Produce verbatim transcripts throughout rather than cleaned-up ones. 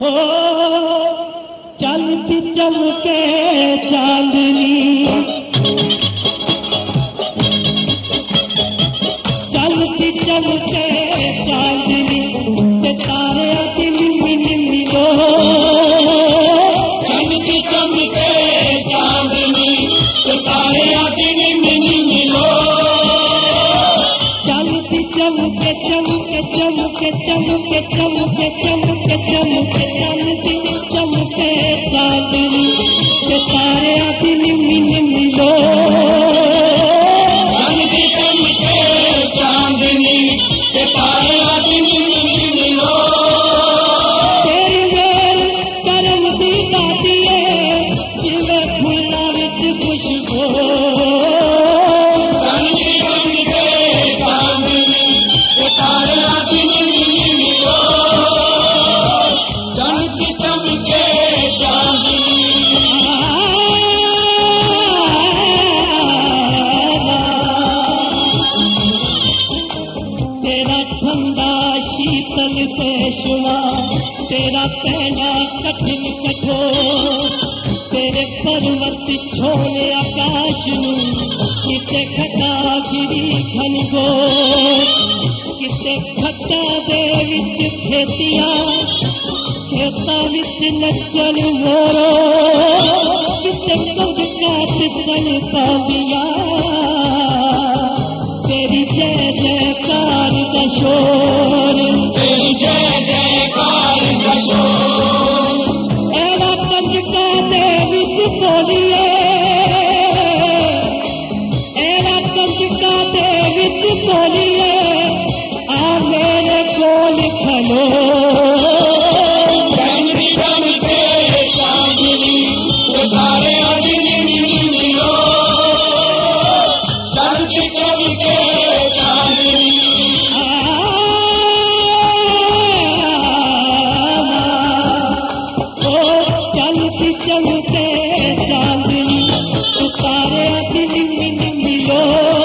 हो चलती चमके चांदनी, चलती चमके चांदनी, सितारे आती निम्मी निम्मी लो। चलती चमके चांदनी, सितारे आती निम्मी निम्मी लो। चलती चमके चमके चमके चमके चमके चमके चमके चलती चमके चांदनी, सितारे आती निम्मी निम्मी लो। चलती चमके चांदनी, सितारे आती निम्मी निम्मी लो। तेरी मेर करम दी दाती है, जिवें फुल्लां विच खुशबू। चलती चमके चांदनी, सितारे आती निम्मी निम्मी लो। चलती चमके चांदनी। तेरा ठंडा शीतल पेशवा, तेरा पहला कठिन कठोर, तेरे पर्वत छोड़े आकाश नू, किते खटा गिरी घनघोर, किते खट्टा दे विच खेतियां, खेतां विच नच्चन मोरो, किते कंजका तितन पांदियां। तेरी जय जयकार का शोर, तेरी जय जयकार का शोर। एरा कंजका दे विच बोलिए, एरा कंजका दे विच बोलिए, आ मेरे कोल खलो। चलती चमके चांदनी, सितारे आती निम्मी निम्मी लो। चलती चमके चांदनी। चलती चमके चांदनी, सितारे आती निम्मी निम्मी लो।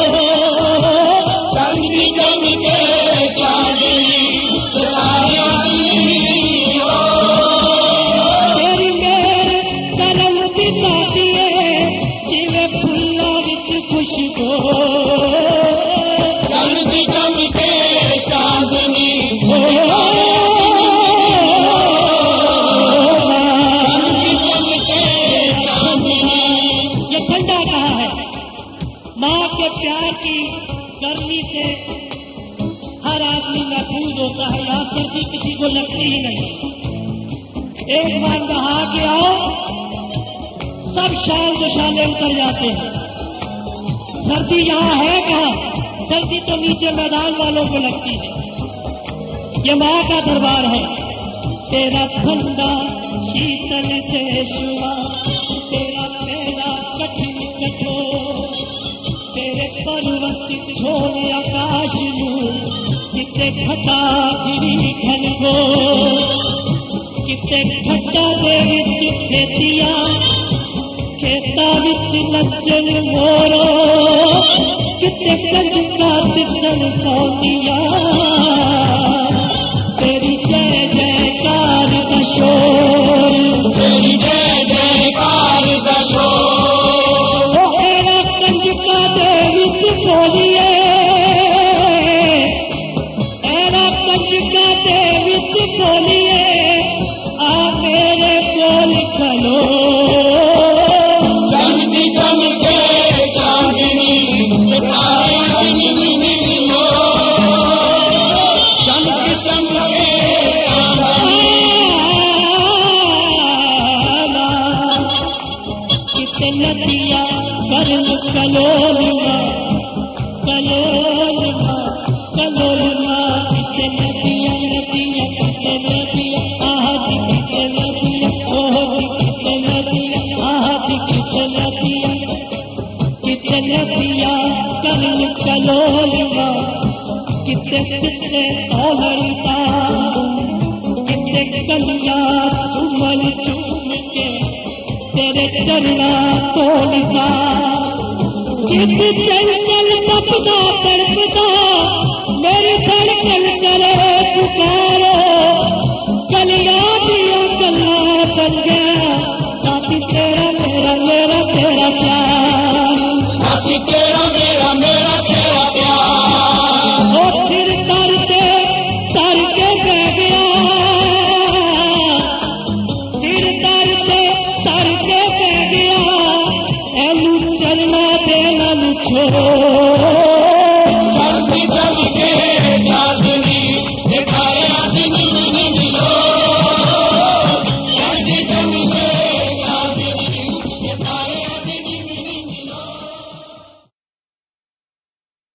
चलती चमके चांदनी, सितारे आती निम्मी निम्मी लो। तेरी मेर करम दी दाती है, जिवें फुल्लां विच खुशबू। चलती चमके चांदनी, ओ चलती चमके चांदनी। ये ठंडा कहा है, माँ के प्यार की गर्मी से हर आदमी महफूज होता है, यहाँ सर्दी किसी को लगती ही नहीं। एक बार नहा के आओ, सब शाल दुशाले उतर जाते हैं। सर्दी यहाँ है कहाँ? सर्दी तो नीचे मैदान वालों को लगती है। ये माँ का दरबार है। तेरा ठंडा शीतल देशवा, तेरा पहला कठिन कठोर, तेरे पर्वत छोड़े आकाश नू, किते खटा गिरी घनघोर, किते खट्टा दे विच खेतियां, खेतां विच नच्चन मोरो, किते कंजका तितन पाउंदियां। तेरी जय जयकार का शोर, तेरी जय जयकार का शोर। ओ एरा कंजका दे विच बोलिए, एरा कंजका दे विच बोलिए, आ मेरे कोल खलो। चलती चमके चांदनी, सितारे आती निम्मी निम्मी लो। चलती चमके चांदनी। किते नदिया गर्म कलोलमा, कलोलमा कलोलमा, किते नदिया नदिया किते नदिया, आह किते नदिया, ओह किते नदिया, आह किते नदिया, किते नदिया गर्म कलोलमा, किते किते तोलता, किते कलिया चुमन चूम के तेरे चरना तोलता। जिस चल चल तपदा तड़पदा, मेरी धड़कन करे पुकार।